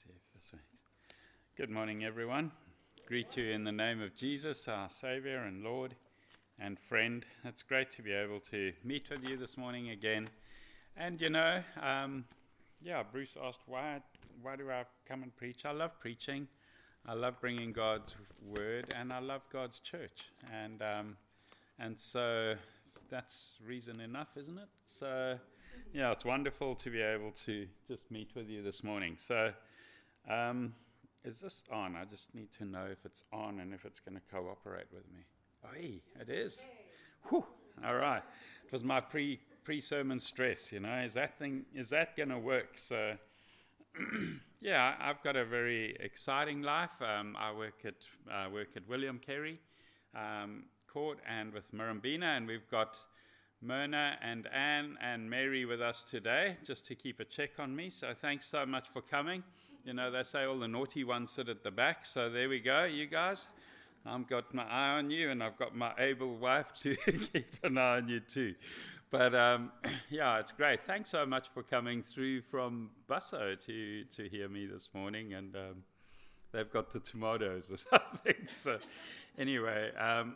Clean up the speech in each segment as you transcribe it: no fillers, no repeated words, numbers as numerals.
See if this works. Good morning, everyone. Greet you in the name of Jesus, our Savior and Lord and friend. It's great to be able to meet with you this morning again. And Bruce asked, why do I come and preach? I love preaching. I love bringing God's word, and I love God's church. And so that's reason enough, isn't it? So, yeah, it's wonderful to be able to just meet with you this morning. So, is this on? I just need to know if it's on and if it's going to cooperate with me. Oh, hey, it is. Whew. All right. It was my pre-sermon stress, Is that going to work? So, yeah, I've got a very exciting life. I work at William Carey Court and with Murrumbeena, and we've got Myrna and Anne and Mary with us today, just to keep a check on me. So thanks so much for coming. They say all the naughty ones sit at the back. So there we go, you guys. I've got my eye on you, and I've got my able wife to keep an eye on you too. But it's great. Thanks so much for coming through from Busso to hear me this morning. And they've got the tomatoes or something. So anyway,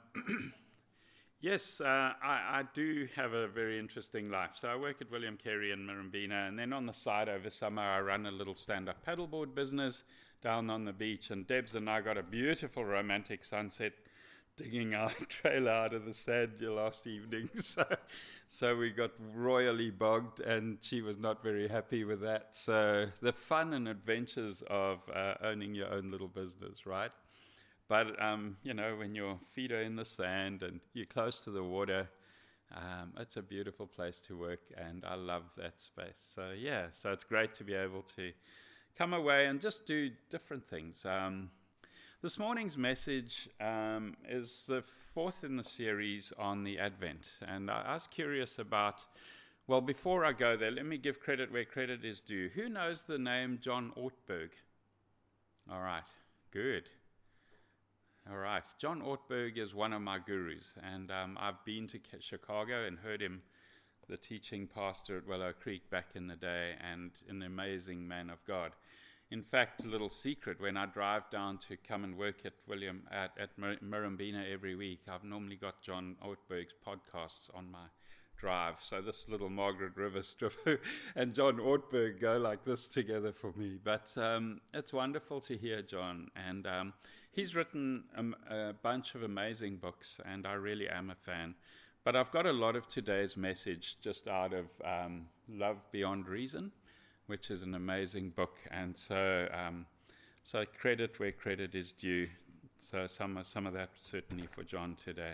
yes, I do have a very interesting life. So I work at William Carey in Murrumbeena, and then on the side over summer I run a little stand-up paddleboard business down on the beach, and Debs and I got a beautiful romantic sunset digging our trailer out of the sand last evening. So we got royally bogged, and she was not very happy with that. So the fun and adventures of owning your own little business, right? But, when your feet are in the sand and you're close to the water, it's a beautiful place to work, and I love that space. So, so it's great to be able to come away and just do different things. This morning's message is the fourth in the series on the Advent. And I was curious about, well, before I go there, let me give credit where credit is due. Who knows the name John Ortberg? All right, good. All right, John Ortberg is one of my gurus, and I've been to Chicago and heard him, the teaching pastor at Willow Creek back in the day, and an amazing man of God. In fact, a little secret, when I drive down to come and work at Murrumbeena every week, I've normally got John Ortberg's podcasts on my drive. So this little Margaret River strip and John Ortberg go like this together for me. But it's wonderful to hear John, and he's written a bunch of amazing books, and I really am a fan. But I've got a lot of today's message just out of Love Beyond Reason, which is an amazing book. And so credit where credit is due. So some of that certainly for John today.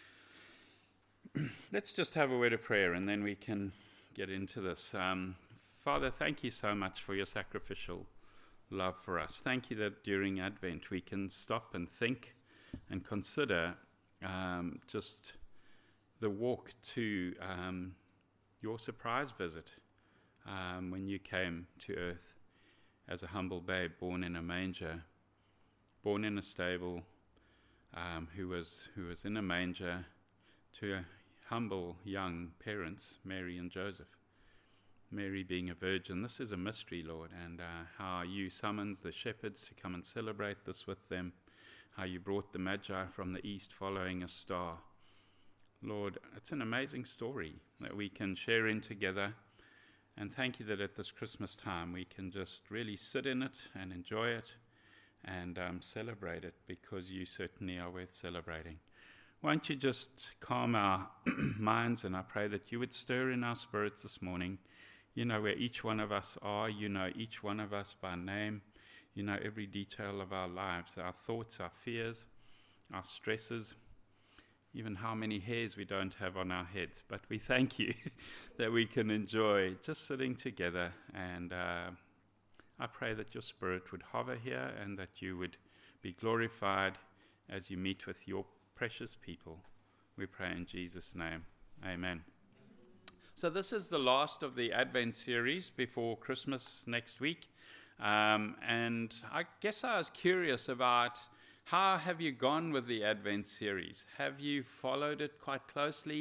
Let's just have a word of prayer, and then we can get into this. Father, thank you so much for your sacrificial love for us. Thank you that during Advent we can stop and think and consider just the walk to your surprise visit when you came to earth as a humble babe, born in a manger, born in a stable, who was in a manger, to humble young parents, Mary and Joseph. Mary being a virgin. This is a mystery, Lord, and how you summoned the shepherds to come and celebrate this with them, how you brought the Magi from the east following a star. Lord, it's an amazing story that we can share in together, and thank you that at this Christmas time we can just really sit in it and enjoy it and celebrate it, because you certainly are worth celebrating. Won't you just calm our minds, and I pray that you would stir in our spirits this morning. You know where each one of us are. You know each one of us by name. You know every detail of our lives, our thoughts, our fears, our stresses, even how many hairs we don't have on our heads. But we thank you that we can enjoy just sitting together. And I pray that your Spirit would hover here, and that you would be glorified as you meet with your precious people. We pray in Jesus' name. Amen. So this is the last of the Advent series before Christmas next week. And I guess I was curious about, how have you gone with the Advent series? Have you followed it quite closely?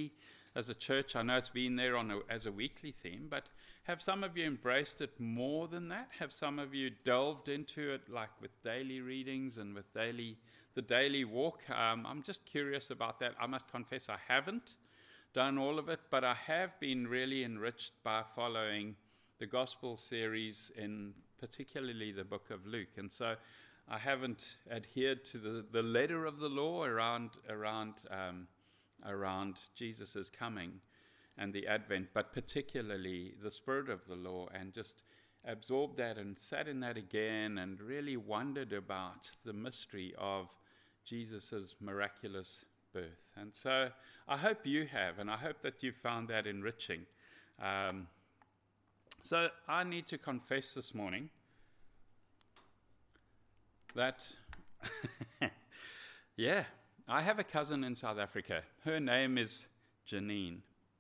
as a church. I know it's been there as a weekly theme, but have some of you embraced it more than that? Have some of you delved into it, like with daily readings and with the daily walk? I'm just curious about that. I must confess I haven't done all of it, but I have been really enriched by following the gospel series, in particularly the book of Luke. And so I haven't adhered to the letter of the law around Jesus' coming and the Advent, but particularly the spirit of the law, and just absorbed that and sat in that again and really wondered about the mystery of Jesus' miraculous birth. And so I hope you have, and I hope that you found that enriching. So I need to confess this morning that, I have a cousin in South Africa. Her name is Janine,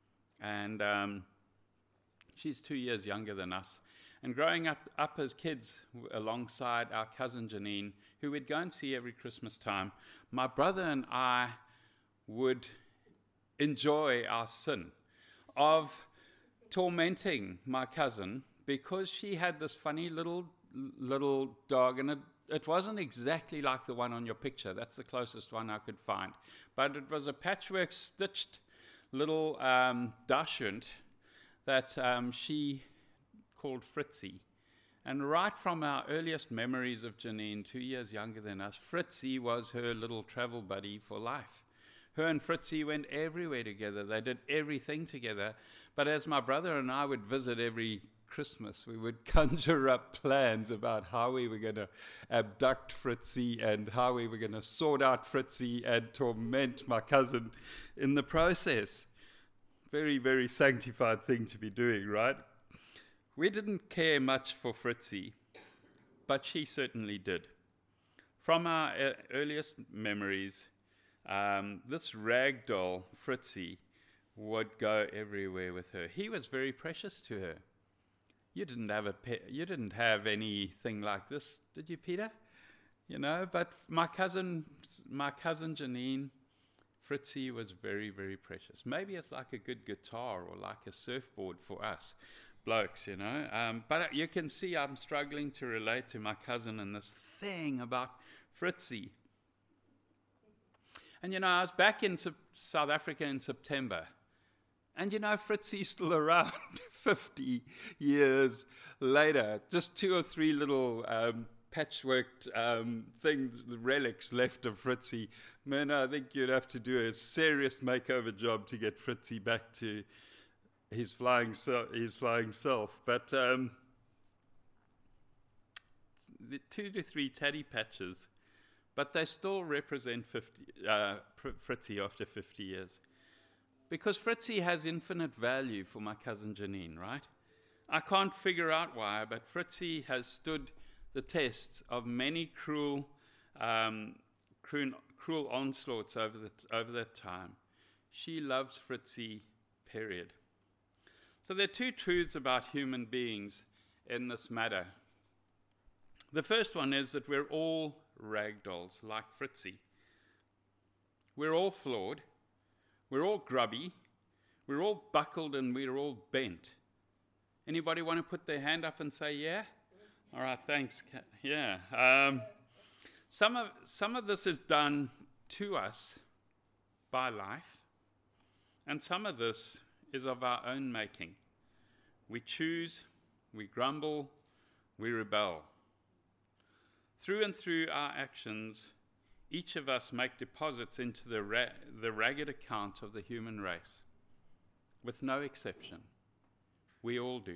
and she's 2 years younger than us. And growing up as kids alongside our cousin Janine, who we'd go and see every Christmas time, my brother and I would enjoy our sin of tormenting my cousin because she had this funny little dog, and it wasn't exactly like the one on your picture. That's the closest one I could find. But it was a patchwork stitched little dachshund that she called Fritzy. And right from our earliest memories of Janine, 2 years younger than us, Fritzy was her little travel buddy for life. Her and Fritzy went everywhere together. They did everything together. But as my brother and I would visit every Christmas, we would conjure up plans about how we were going to abduct Fritzy and how we were going to sort out Fritzy and torment my cousin in the process. Very, very sanctified thing to be doing, right? We didn't care much for Fritzy, but she certainly did. From our earliest memories, this ragdoll Fritzy would go everywhere with her. He was very precious to her. You didn't have you didn't have anything like this, did you, Peter? You know, but my cousin Janine, Fritzy was very, very precious. Maybe it's like a good guitar or like a surfboard for us blokes, you know. But you can see I'm struggling to relate to my cousin and this thing about Fritzy. And, you know, I was back in South Africa in September. And, you know, Fritzy's still around 50 years later. Just 2 or 3 little patchworked things, relics left of Fritzy. Man, I think you'd have to do a serious makeover job to get Fritzy back to his flying self. But the 2 to 3 teddy patches, but they still represent Fritzy after 50 years. Because Fritzy has infinite value for my cousin Janine, right? I can't figure out why, but Fritzy has stood the test of many cruel onslaughts over that time. She loves Fritzy, period. So there are 2 truths about human beings in this matter. The first one is that we're all ragdolls, like Fritzy. We're all flawed. We're all grubby. We're all buckled and we're all bent. Anybody want to put their hand up and say, yeah? All right, thanks. Yeah. Some of this is done to us by life, and some of this is of our own making. We choose, we grumble, we rebel. Through and through our actions, each of us make deposits into the ragged account of the human race, with no exception. We all do.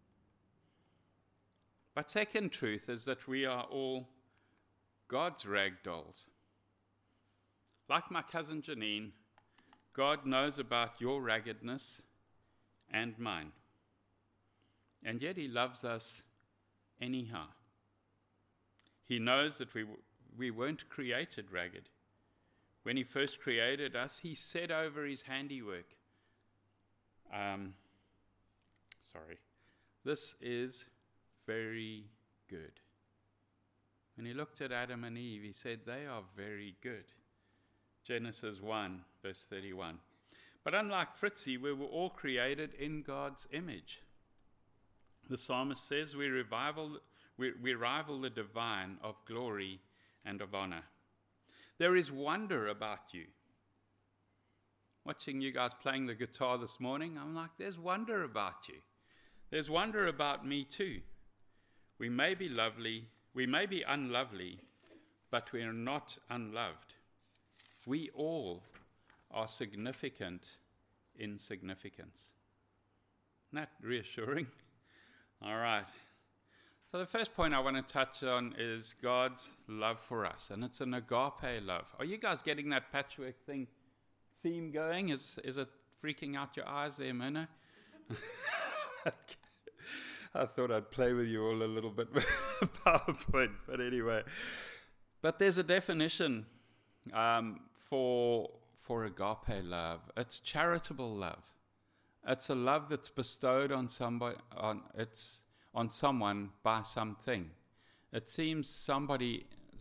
But second truth is that we are all God's ragdolls. Like my cousin Janine, God knows about your raggedness and mine. And yet he loves us anyhow. He knows that we weren't created ragged. When he first created us, he said over his handiwork, this is very good. When he looked at Adam and Eve, he said, they are very good. Genesis 1, verse 31. But unlike Fritzy, we were all created in God's image. The psalmist says we rival the divine of glory and of honor. There is wonder about you. Watching you guys playing the guitar this morning, I'm like, there's wonder about you. There's wonder about me too. We may be lovely, we may be unlovely, but we are not unloved. We all are significant in significance. Isn't that reassuring? All right. So the first point I want to touch on is God's love for us, and it's an agape love. Are you guys getting that patchwork theme going? Is it freaking out your eyes there, Mona? I thought I'd play with you all a little bit with PowerPoint, but anyway. But there's a definition for agape love. It's charitable love. It's a love that's bestowed on somebody, on someone by something. It seems something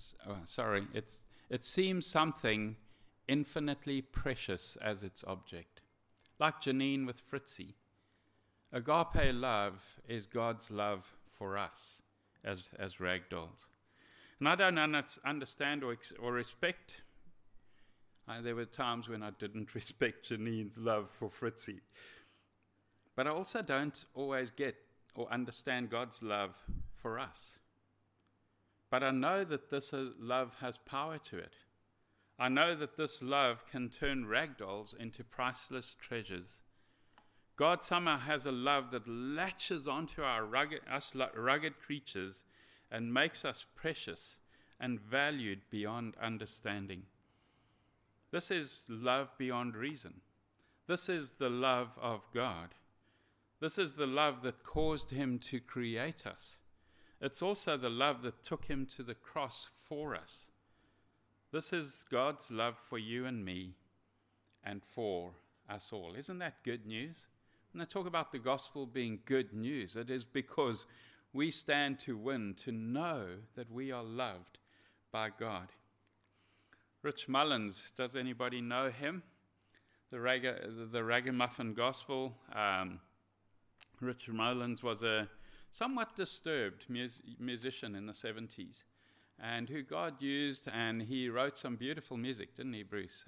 infinitely precious as its object. Like Janine with Fritzy. Agape love is God's love for us as ragdolls. And I don't understand or respect. There were times when I didn't respect Janine's love for Fritzy. But I also don't always get or understand God's love for us. But I know that this love has power to it. I know that this love can turn ragdolls into priceless treasures. God somehow has a love that latches onto us rugged creatures and makes us precious and valued beyond understanding. This is love beyond reason. This is the love of God. This is the love that caused him to create us. It's also the love that took him to the cross for us. This is God's love for you and me and for us all. Isn't that good news? When I talk about the gospel being good news, it is because we stand to win, to know that we are loved by God. Rich Mullins, does anybody know him? The Ragamuffin Gospel. Rich Mullins was a somewhat disturbed musician in the 70s, and who God used, and he wrote some beautiful music, didn't he, Bruce?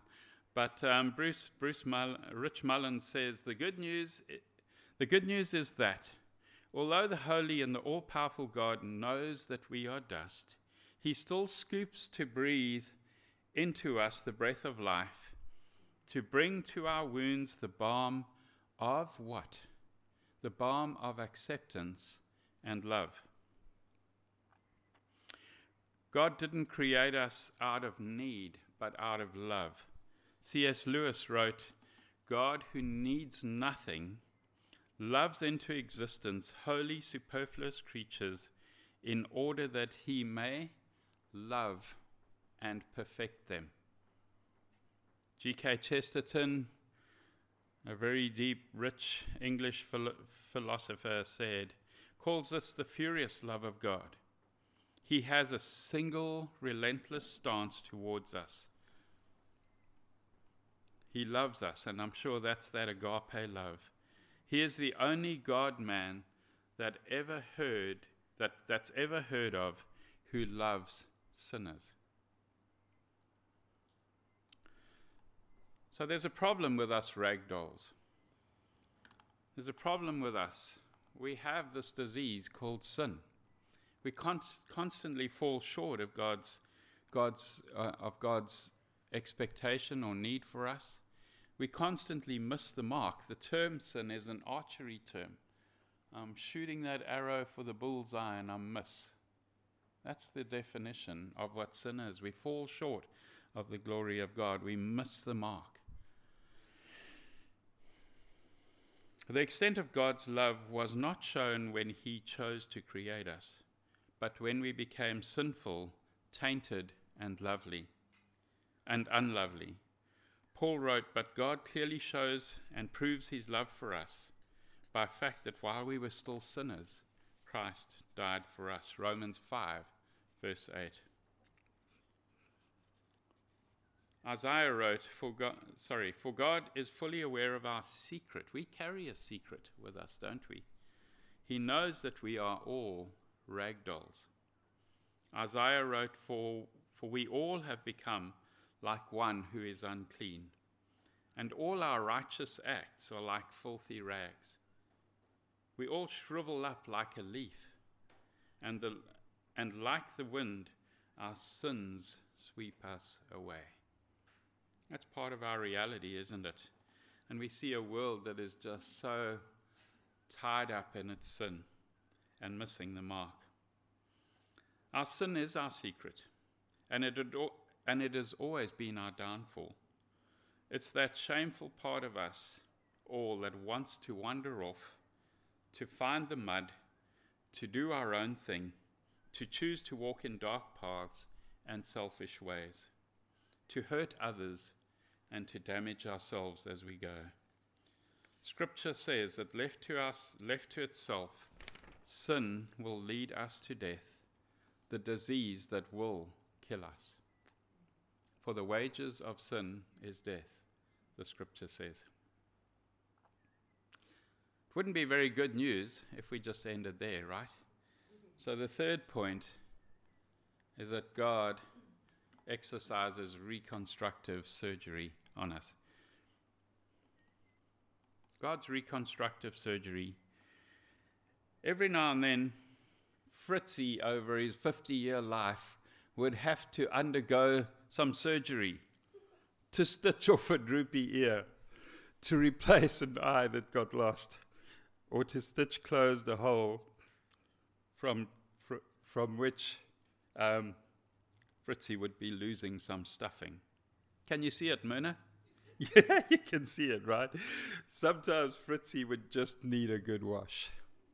Rich Mullins says the good news is that although the holy and the all-powerful God knows that we are dust, he still scoops to breathe into us the breath of life, to bring to our wounds the balm of what? The balm of acceptance and love. God didn't create us out of need, but out of love. C.S. Lewis wrote, God who needs nothing loves into existence holy, superfluous creatures in order that he may love and perfect them. G.K. Chesterton, a very deep, rich English philosopher, calls this the furious love of God. He has a single, relentless stance towards us. He loves us, and I'm sure that's that agape love. He is the only God-man that's ever heard of who loves sinners. So there's a problem with us ragdolls. There's a problem with us. We have this disease called sin. We constantly fall short of God's expectation or need for us. We constantly miss the mark. The term sin is an archery term. I'm shooting that arrow for the bullseye and I miss. That's the definition of what sin is. We fall short of the glory of God. We miss the mark. The extent of God's love was not shown when he chose to create us, but when we became sinful, tainted, and unlovely. Paul wrote, but God clearly shows and proves his love for us by the fact that while we were still sinners, Christ died for us. Romans 5, verse 8. Isaiah wrote, for God is fully aware of our secret. We carry a secret with us, don't we? He knows that we are all ragdolls. Isaiah wrote, for we all have become like one who is unclean, and all our righteous acts are like filthy rags. We all shrivel up like a leaf, and like the wind, our sins sweep us away. That's part of our reality, isn't it? And we see a world that is just so tied up in its sin and missing the mark. Our sin is our secret, and it has always been our downfall. It's that shameful part of us all that wants to wander off, to find the mud, to do our own thing, to choose to walk in dark paths and selfish ways, to hurt others and to damage ourselves as we go. Scripture says that left to itself, sin will lead us to death, the disease that will kill us. For the wages of sin is death, the scripture says. It wouldn't be very good news if we just ended there, right? So the third point is that God exercises reconstructive surgery on us. God's reconstructive surgery. Every now and then, Fritzy, over his 50-year life, would have to undergo some surgery to stitch off a droopy ear, to replace an eye that got lost, or to stitch closed a hole from which Fritzy would be losing some stuffing. Can you see it, Myrna? Yeah, you can see it, right? Sometimes Fritzy would just need a good wash.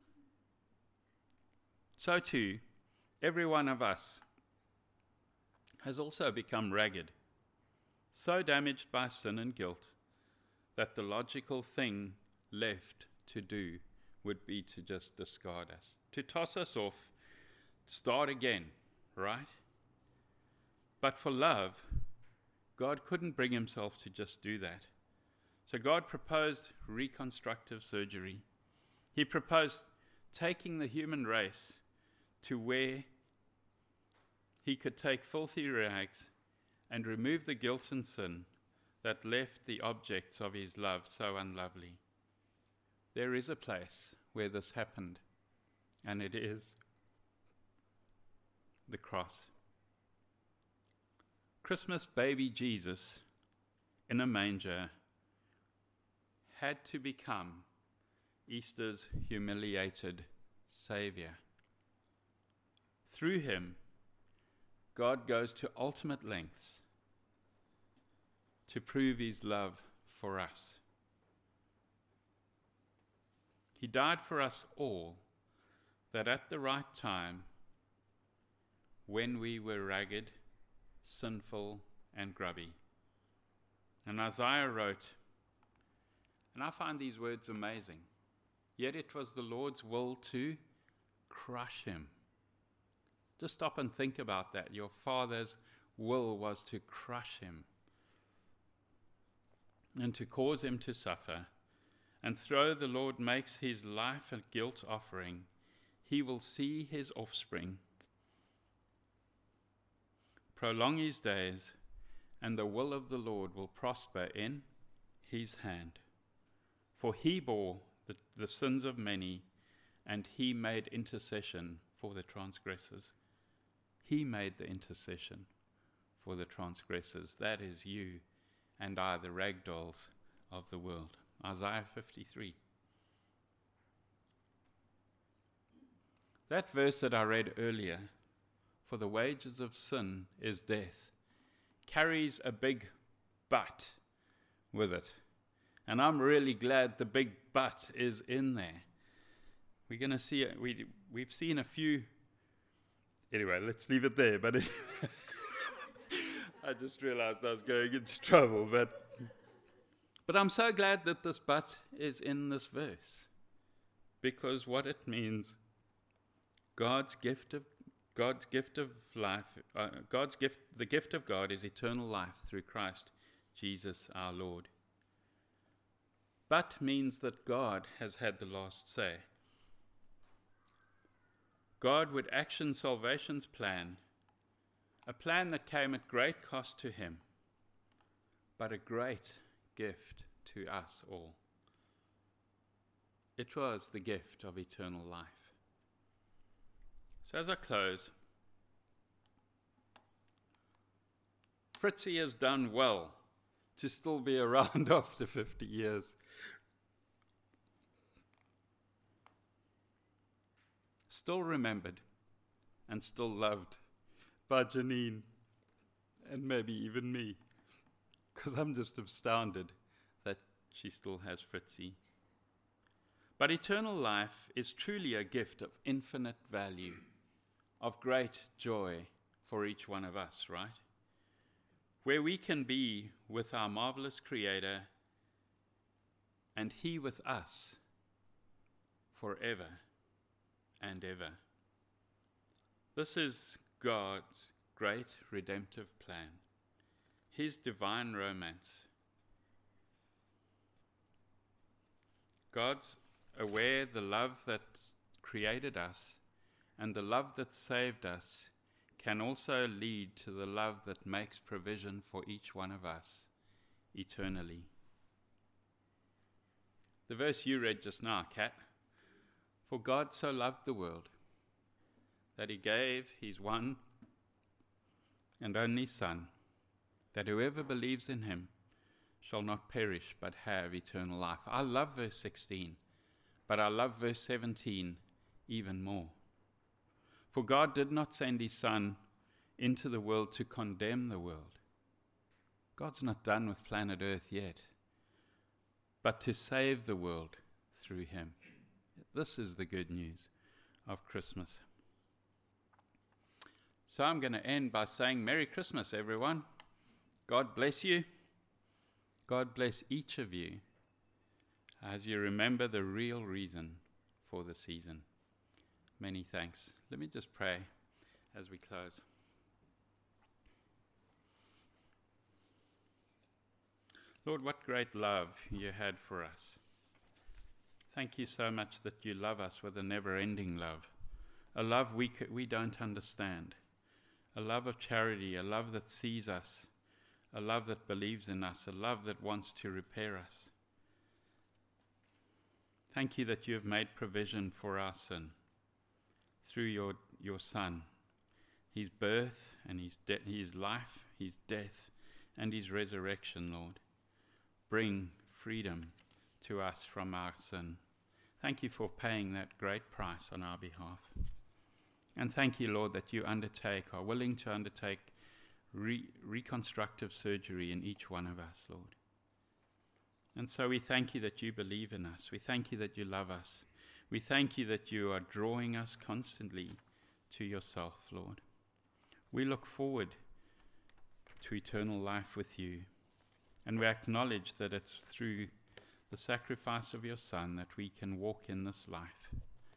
So too, every one of us has also become ragged, so damaged by sin and guilt that the logical thing left to do would be to just discard us, to toss us off, start again, right? But for love, God couldn't bring himself to just do that. So God proposed reconstructive surgery. He proposed taking the human race to where he could take filthy rags and remove the guilt and sin that left the objects of his love so unlovely. There is a place where this happened, and it is the cross. Christmas baby Jesus in a manger had to become Easter's humiliated Savior. Through him, God goes to ultimate lengths to prove his love for us. He died for us all, that at the right time, when we were ragged, sinful, and grubby. And Isaiah wrote, and I find these words amazing, yet it was the Lord's will to crush him. Just stop and think about that. Your Father's will was to crush him and to cause him to suffer. And though the Lord makes his life a guilt offering, he will see his offspring prolong his days, and the will of the Lord will prosper in his hand. For he bore the sins of many, and he made intercession for the transgressors. He made the intercession for the transgressors. That is you and I, the ragdolls of the world. Isaiah 53. That verse that I read earlier, for the wages of sin is death, carries a big but with it. And I'm really glad the big but is in there. We're going to see it. We've seen a few. Anyway, let's leave it there. But I just realized I was going into trouble. But I'm so glad that this but is in this verse, because what it means, God's gift of God's gift of life, the gift of God is eternal life through Christ Jesus our Lord. But means that God has had the last say. God would action salvation's plan, a plan that came at great cost to him, but a great gift to us all. It was the gift of eternal life. So as I close, Fritzy has done well to still be around after 50 years. Still remembered and still loved by Janine and maybe even me, because I'm just astounded that she still has Fritzy. But eternal life is truly a gift of infinite value, of great joy for each one of us, right? Where we can be with our marvelous Creator and He with us forever and ever. This is God's great redemptive plan, His divine romance. God's aware the love that created us and the love that saved us can also lead to the love that makes provision for each one of us eternally. The verse you read just now, Kat, for God so loved the world that he gave his one and only Son, that whoever believes in him shall not perish but have eternal life. I love verse 16, but I love verse 17 even more. For God did not send his Son into the world to condemn the world. God's not done with planet Earth yet, but to save the world through him. This is the good news of Christmas. So I'm going to end by saying Merry Christmas, everyone. God bless you. God bless each of you as you remember the real reason for the season. Many thanks. Let me just pray as we close. Lord, what great love you had for us. Thank you so much that you love us with a never-ending love, a love we don't understand, a love of charity, a love that sees us, a love that believes in us, a love that wants to repair us. Thank you that you have made provision for our sin through your Son, his birth and his life, his death and his resurrection, Lord. Bring freedom to us from our sin. Thank you for paying that great price on our behalf. And thank you, Lord, that you are willing to undertake reconstructive surgery in each one of us, Lord. And so we thank you that you believe in us. We thank you that you love us. We thank you that you are drawing us constantly to yourself, Lord. We look forward to eternal life with you. And we acknowledge that it's through the sacrifice of your Son that we can walk in this life,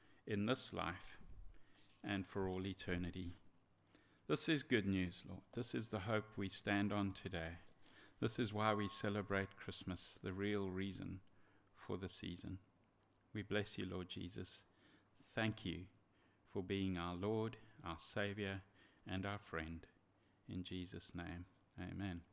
and for all eternity. This is good news, Lord. This is the hope we stand on today. This is why we celebrate Christmas, the real reason for the season. We bless you, Lord Jesus. Thank you for being our Lord, our Savior, and our friend. In Jesus' name, amen.